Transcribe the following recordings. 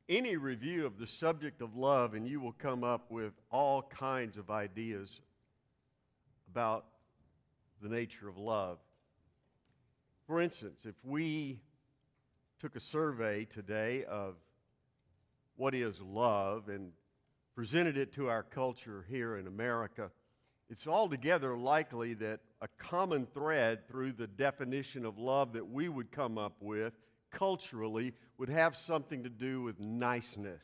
any review of the subject of love, and you will come up with all kinds of ideas about the nature of love. For instance, if we took a survey today of what is love and presented it to our culture here in America, it's altogether likely that a common thread through the definition of love that we would come up with culturally would have something to do with niceness.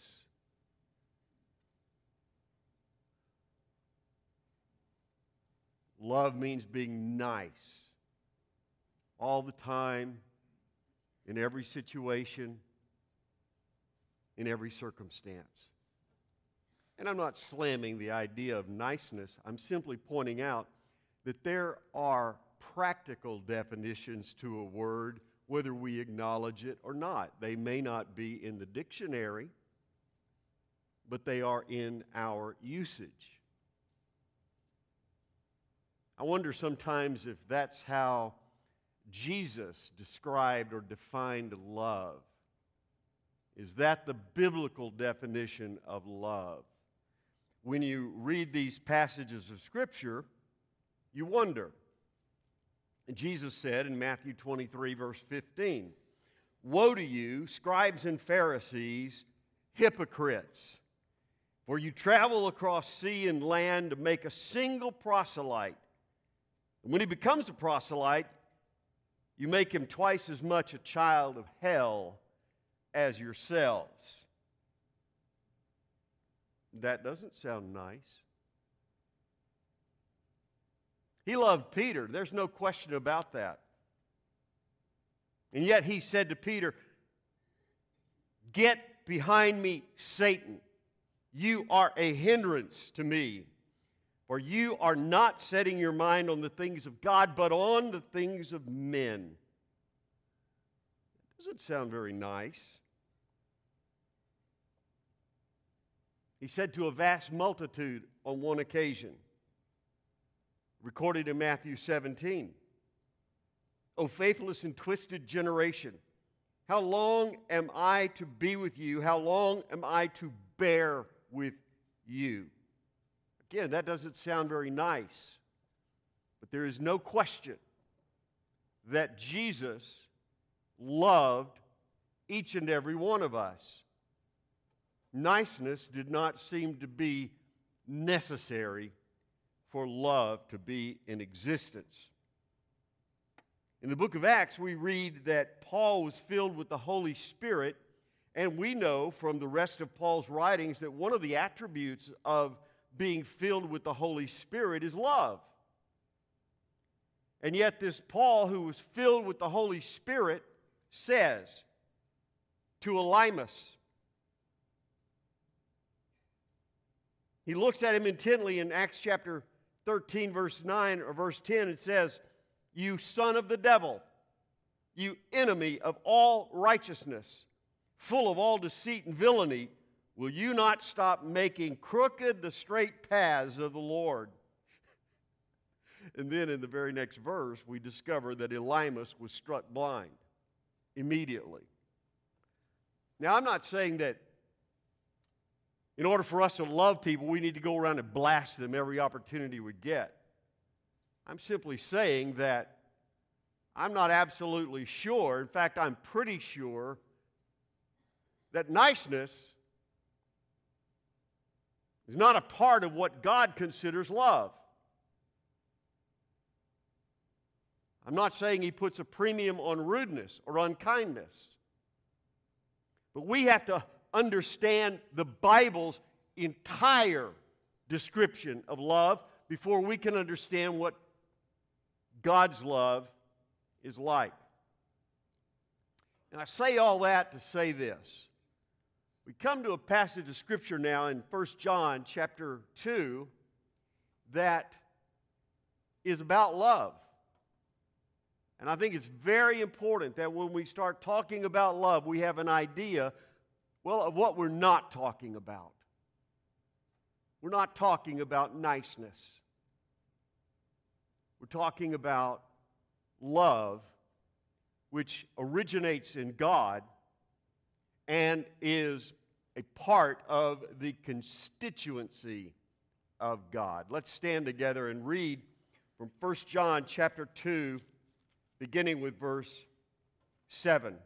Love means being nice all the time, in every situation, in every circumstance. And I'm not slamming the idea of niceness. I'm simply pointing out that there are practical definitions to a word, whether we acknowledge it or not. They may not be in the dictionary, but they are in our usage. I wonder sometimes if that's how Jesus described or defined love. Is that the biblical definition of love? When you read these passages of Scripture, you wonder. And Jesus said in Matthew 23, verse 15, "Woe to you, scribes and Pharisees, hypocrites! For you travel across sea and land to make a single proselyte. And when he becomes a proselyte, you make him twice as much a child of hell as yourselves." That doesn't sound nice. He loved Peter. There's no question about that. And yet he said to Peter, "Get behind me, Satan. You are a hindrance to me. For you are not setting your mind on the things of God, but on the things of men." That doesn't sound very nice. He said to a vast multitude on one occasion, recorded in Matthew 17, "O faithless and twisted generation, how long am I to be with you? How long am I to bear with you?" Again, that doesn't sound very nice, but there is no question that Jesus loved each and every one of us. Niceness did not seem to be necessary for love to be in existence. In the book of Acts, we read that Paul was filled with the Holy Spirit, and we know from the rest of Paul's writings that one of the attributes of being filled with the Holy Spirit is love. And yet this Paul, who was filled with the Holy Spirit, says to Elymas, he looks at him intently in Acts chapter 13, verse 9 or verse 10, it says, "You son of the devil, you enemy of all righteousness, full of all deceit and villainy, will you not stop making crooked the straight paths of the Lord?" And then in the very next verse, we discover that Elymas was struck blind immediately. Now, I'm not saying that in order for us to love people, we need to go around and blast them every opportunity we get. I'm simply saying that I'm not absolutely sure, in fact, I'm pretty sure that niceness is not a part of what God considers love. I'm not saying He puts a premium on rudeness or unkindness. But we have to understand the Bible's entire description of love before we can understand what God's love is like. And I say all that to say this. We come to a passage of Scripture now in 1 John chapter 2 that is about love. And I think it's very important that when we start talking about love, we have an idea, well, of what we're not talking about. We're not talking about niceness. We're talking about love, which originates in God and is a part of the constituency of God. Let's stand together and read from 1 John chapter 2, beginning with verse 7.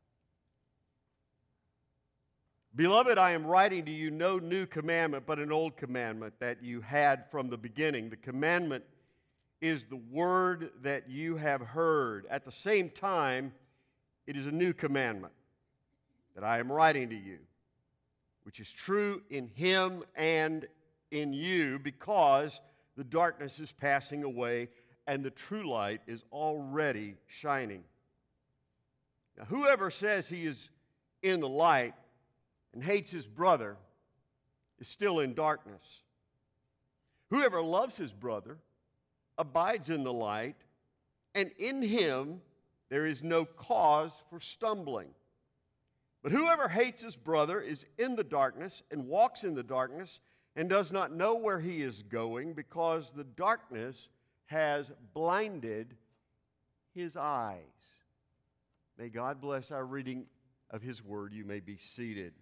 Beloved, I am writing to you no new commandment, but an old commandment that you had from the beginning. The commandment is the word that you have heard. At the same time, it is a new commandment that I am writing to you, which is true in him and in you, because the darkness is passing away and the true light is already shining. Now, whoever says he is in the light and hates his brother is still in darkness. Whoever loves his brother abides in the light, and in him there is no cause for stumbling. But whoever hates his brother is in the darkness and walks in the darkness and does not know where he is going, because the darkness has blinded his eyes. May God bless our reading of his word. You may be seated.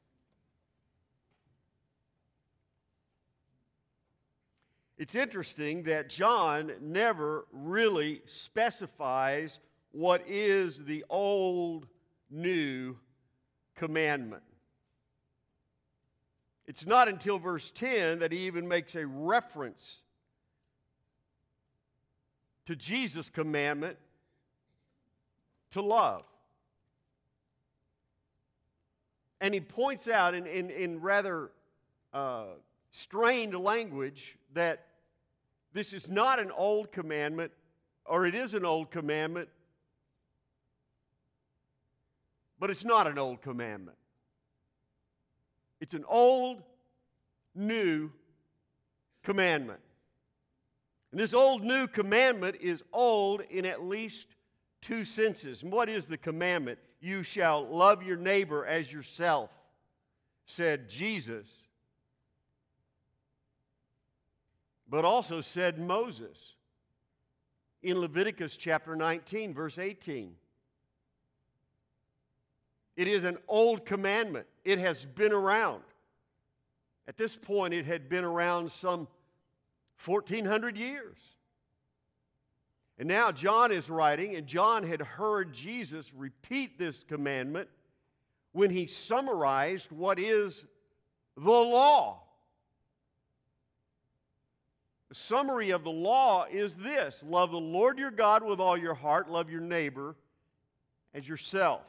It's interesting that John never really specifies what is the old, new commandment. It's not until verse 10 that he even makes a reference to Jesus' commandment to love. And he points out in rather strained language that this is not an old commandment, or it is an old commandment, but it's not an old commandment. It's an old, new commandment. And this old, new commandment is old in at least two senses. And what is the commandment? You shall love your neighbor as yourself, said Jesus, but also said Moses in Leviticus chapter 19, verse 18. It is an old commandment. It has been around. At this point, it had been around some 1,400 years. And now John is writing, and John had heard Jesus repeat this commandment when he summarized what is the law. The summary of the law is this: love the Lord your God with all your heart, love your neighbor as yourself.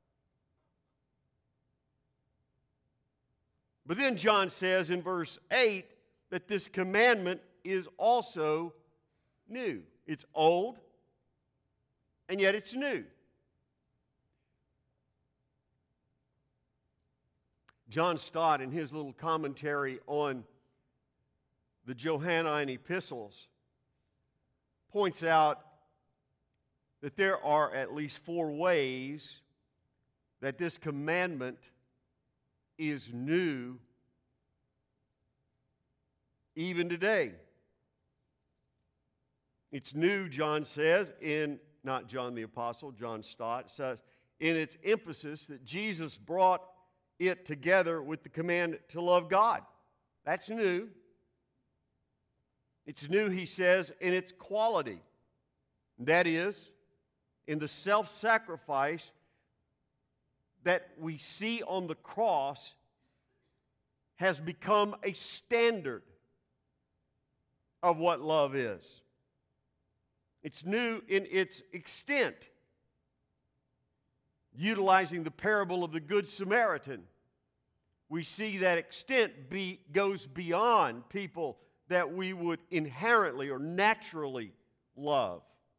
But then John says in verse 8 that this commandment is also new. It's old, and yet it's new. John Stott, in his little commentary on the Johannine epistles, points out that there are at least 4 ways that this commandment is new even today. It's new, John says, not John the Apostle, John Stott says, in its emphasis that Jesus brought it together with the command to love God. That's new. It's new, he says, in its quality. That is, in the self-sacrifice that we see on the cross has become a standard of what love is. It's new in its extent, utilizing the parable of the Good Samaritan. We see that extent goes beyond people that we would inherently or naturally love.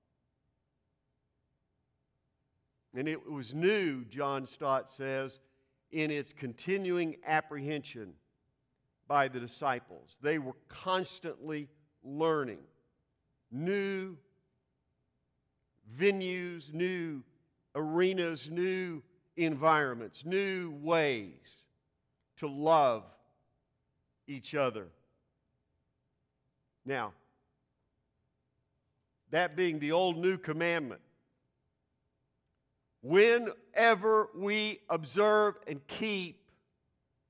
And it was new, John Stott says, in its continuing apprehension by the disciples. They were constantly learning new venues, new arenas, new environments, new ways to love each other. Now, that being the old new commandment, whenever we observe and keep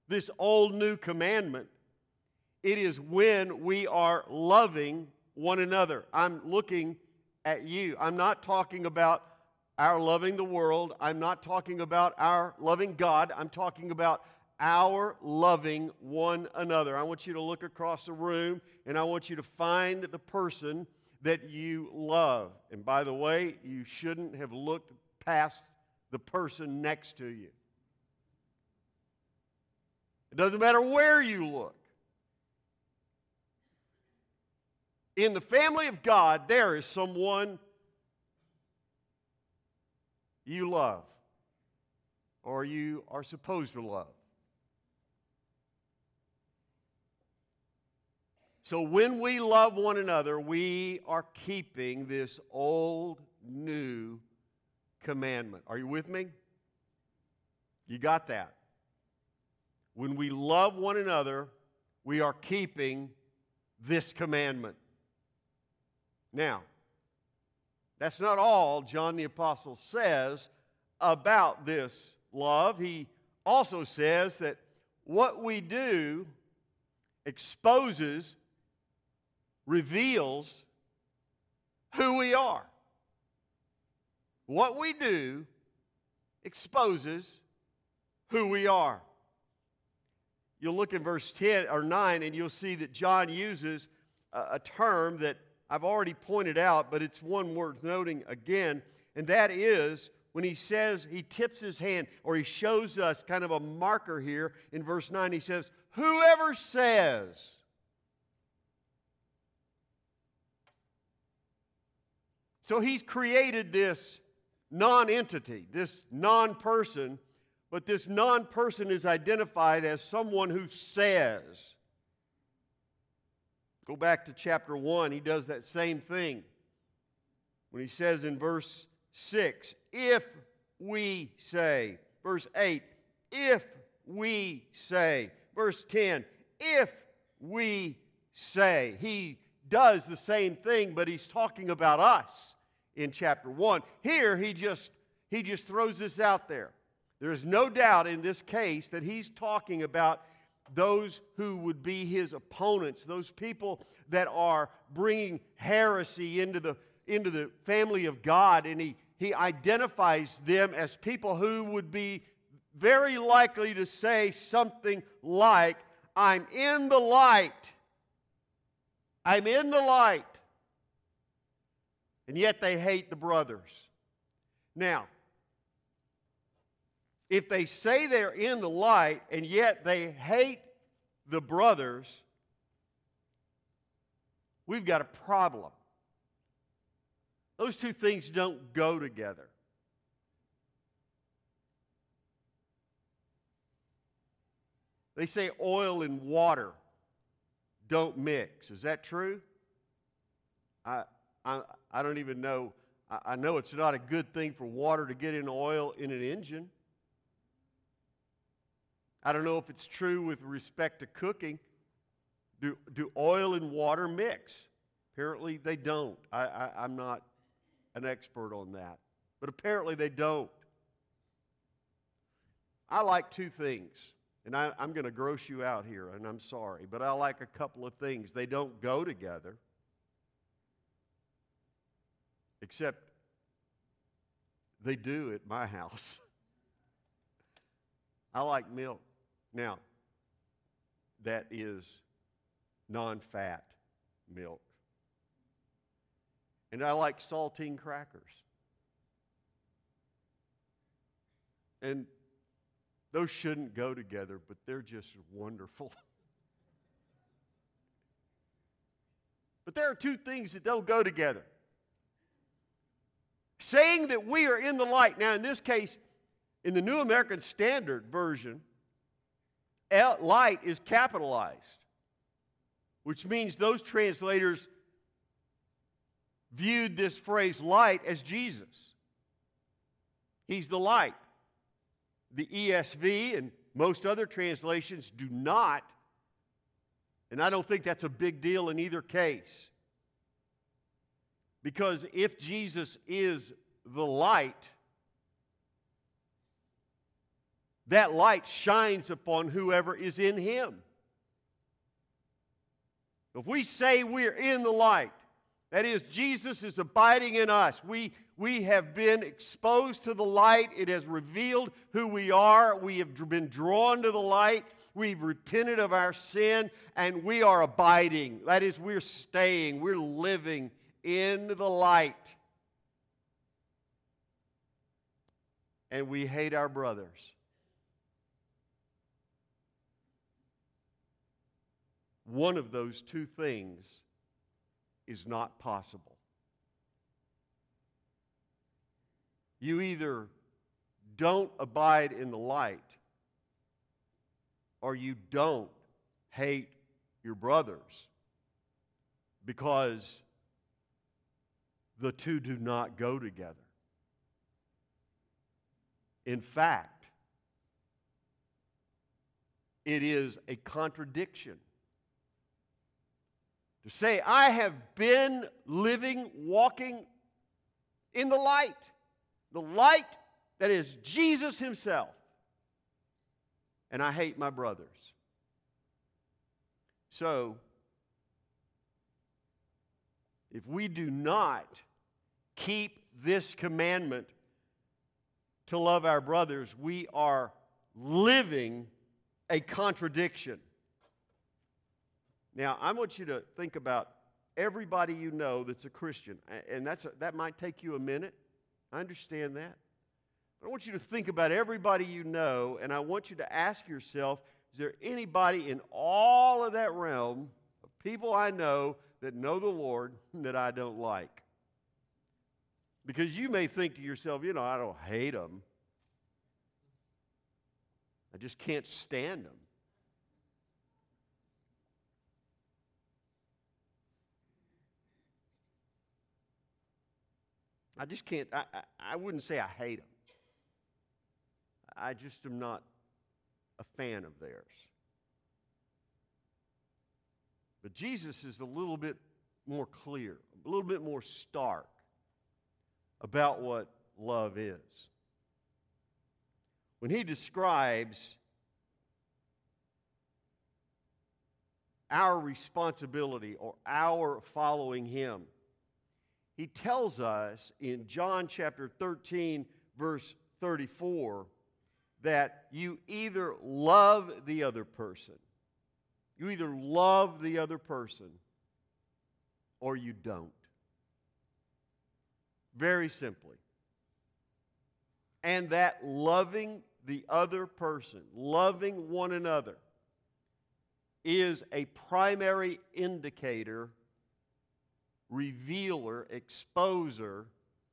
this old new commandment, it is when we are loving one another. I'm looking at you. I'm not talking about our loving the world. I'm not talking about our loving God. I'm talking about our loving one another. I want you to look across the room, and I want you to find the person that you love. And by the way, you shouldn't have looked past the person next to you. It doesn't matter where you look. In the family of God, there is someone you love, or you are supposed to love. So when we love one another, we are keeping this old, new commandment. Are you with me? You got that? When we love one another, we are keeping this commandment. Now, that's not all John the Apostle says about this love. He also says that what we do exposes, reveals who we are. What we do exposes who we are. You'll look in verse 10 or 9 and you'll see that John uses a term that I've already pointed out, but it's one worth noting again, and that is when he says, he tips his hand, or he shows us kind of a marker here in verse 9. He says, whoever says. So he's created this non-entity, this non-person, but this non-person is identified as someone who says. Go back to chapter 1. He does that same thing. When he says in verse 6, if we say. Verse 8, if we say. Verse 10, if we say. He does the same thing, but he's talking about us in chapter 1. Here, he just throws this out there. There is no doubt in this case that he's talking about those who would be his opponents, those people that are bringing heresy into the family of God, and he identifies them as people who would be very likely to say something like, I'm in the light. I'm in the light. And yet they hate the brothers. Now, if they say they're in the light and yet they hate the brothers, we've got a problem. Those two things don't go together. They say oil and water don't mix. Is that true? I don't even know. I know it's not a good thing for water to get in oil in an engine. I don't know if it's true with respect to cooking. Do oil and water mix? Apparently they don't. I'm not an expert on that. But apparently they don't. I like two things. And I'm going to gross you out here, and I'm sorry. But I like a couple of things. They don't go together. Except they do at my house. I like milk. Now, that is non-fat milk. And I like saltine crackers. And those shouldn't go together, but they're just wonderful. But there are two things that don't go together. Saying that we are in the light. Now, in this case, in the New American Standard Version, light is capitalized, which means those translators viewed this phrase light as Jesus. He's the light. The ESV and most other translations do not, and I don't think that's a big deal in either case. Because if Jesus is the light, that light shines upon whoever is in him. If we say we're in the light, that is, Jesus is abiding in us. We have been exposed to the light. It has revealed who we are. We have been drawn to the light. We've repented of our sin, and we are abiding. That is, we're staying. We're living in the light. And we hate our brothers. One of those two things is not possible. You either don't abide in the light, or you don't hate your brothers, because the two do not go together. In fact, it is a contradiction to say, I have been living, walking in the light that is Jesus himself, and I hate my brothers. So, if we do not keep this commandment to love our brothers, we are living a contradiction. Now, I want you to think about everybody you know that's a Christian, and that might take you a minute. I understand that. But I want you to think about everybody you know, and I want you to ask yourself, is there anybody in all of that realm of people I know that know the Lord that I don't like? Because you may think to yourself, I don't hate them. I just can't stand them. I just can't, I wouldn't say I hate them. I just am not a fan of theirs. But Jesus is a little bit more clear, a little bit more stark about what love is. When he describes our responsibility or our following him, he tells us in John chapter 13, verse 34, that you either love the other person, or you don't. Very simply. And that loving the other person, loving one another, is a primary indicator, revealer, exposer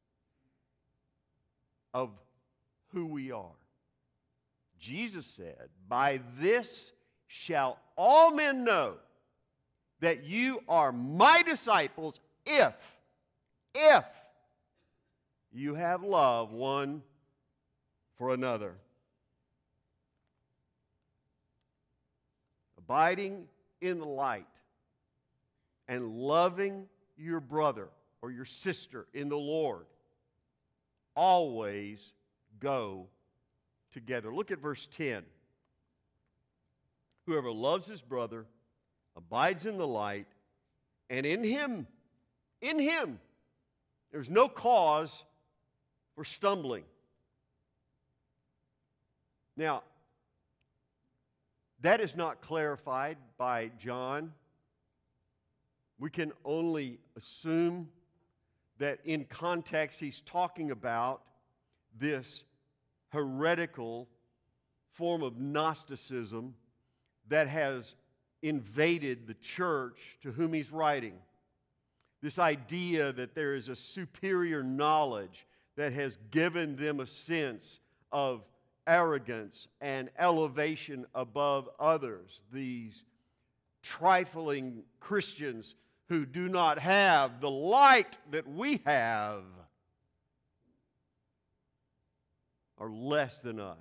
of who we are. Jesus said, by this shall all men know that you are my disciples if you have love one for another. Abiding in the light and loving your brother or your sister in the Lord always go together. Look at verse 10. Whoever loves his brother abides in the light, and in him, there's no cause for stumbling. Now, that is not clarified by John. We can only assume that in context he's talking about this heretical form of Gnosticism that has invaded the church to whom he's writing. This idea that there is a superior knowledge that has given them a sense of arrogance and elevation above others. These trifling Christians who do not have the light that we have are less than us.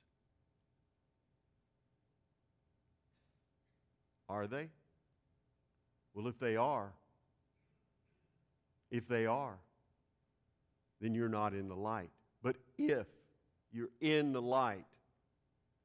Are they? Well, if they are, then you're not in the light. But if you're in the light,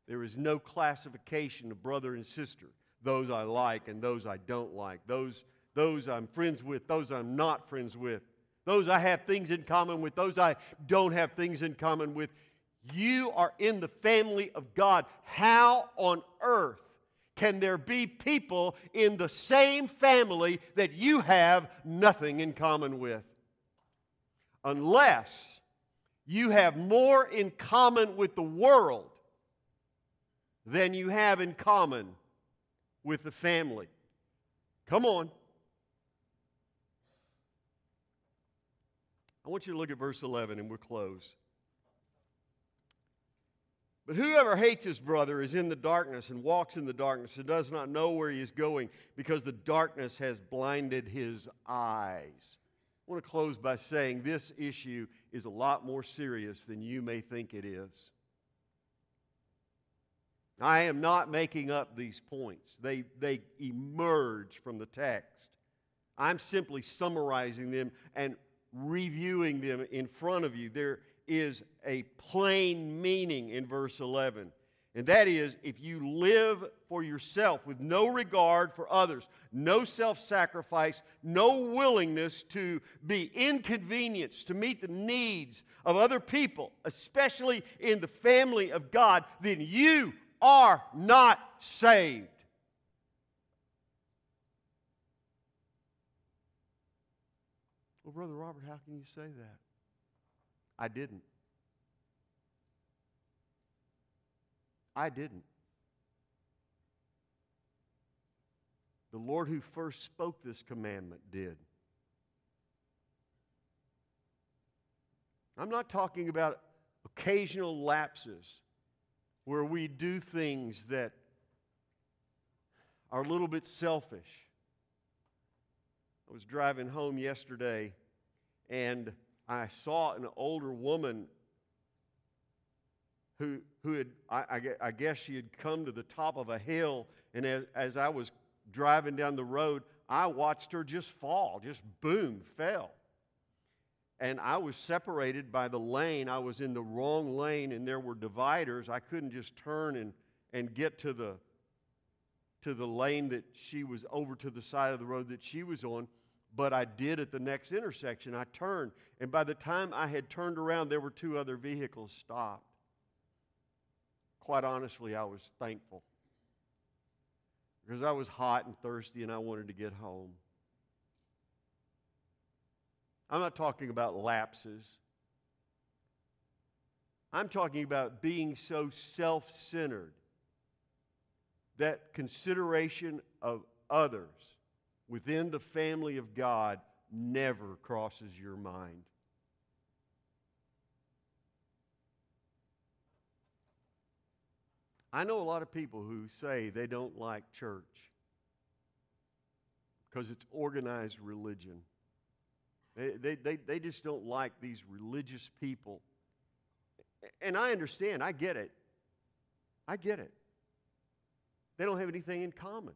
There is no classification of brother and sister. Those I like and those I don't like. Those I'm friends with, those I'm not friends with. Those I have things in common with, those I don't have things in common with. You are in the family of God. How on earth can there be people in the same family that you have nothing in common with? Unless you have more in common with the world than you have in common with the family. Come on. I want you to look at verse 11 and we'll close. But whoever hates his brother is in the darkness and walks in the darkness and does not know where he is going because the darkness has blinded his eyes. I want to close by saying this issue is a lot more serious than you may think it is. I am not making up these points. They emerge from the text. I'm simply summarizing them and reviewing them in front of you. There is a plain meaning in verse 11. And that is, if you live for yourself with no regard for others, no self-sacrifice, no willingness to be inconvenienced, to meet the needs of other people, especially in the family of God, then you are not saved. Well, Brother Robert, how can you say that? I didn't. I didn't. The Lord who first spoke this commandment did. I'm not talking about occasional lapses where we do things that are a little bit selfish. I was driving home yesterday and I saw an older woman who had, I guess she had come to the top of a hill, and as I was driving down the road, I watched her just fall, just boom, fell. And I was separated by the lane. I was in the wrong lane, and there were dividers. I couldn't just turn and get to the lane that she was over to the side of the road that she was on. But I did at the next intersection. I turned, and by the time I had turned around, there were two other vehicles stopped. Quite honestly, I was thankful because I was hot and thirsty and I wanted to get home. I'm not talking about lapses. I'm talking about being so self-centered that consideration of others within the family of God never crosses your mind. I know a lot of people who say they don't like church because it's organized religion. They just don't like these religious people. And I understand. I get it. I get it. They don't have anything in common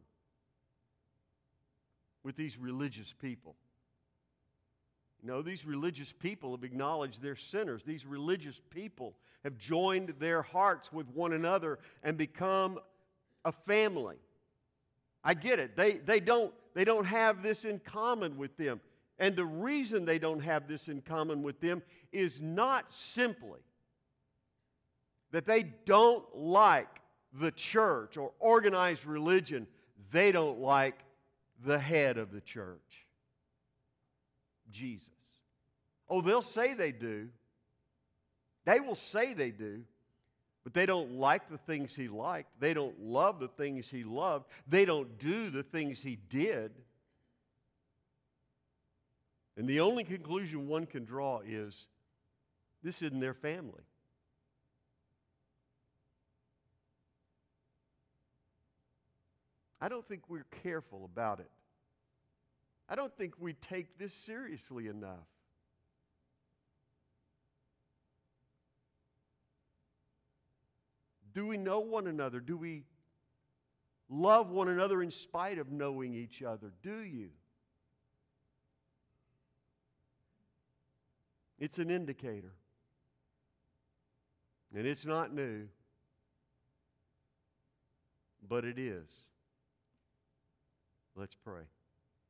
with these religious people. You know, these religious people have acknowledged they're sinners. These religious people have joined their hearts with one another and become a family. I get it. They don't have this in common with them. And the reason they don't have this in common with them is not simply that they don't like the church or organized religion. They don't like the head of the church, Jesus. Oh, they'll say they do. They will say they do, but they don't like the things he liked. They don't love the things he loved. They don't do the things he did. And the only conclusion one can draw is this isn't their family. I don't think we're careful about it. I don't think we take this seriously enough. Do we know one another? Do we love one another in spite of knowing each other? Do you? It's an indicator. And it's not new. but it is. Let's pray.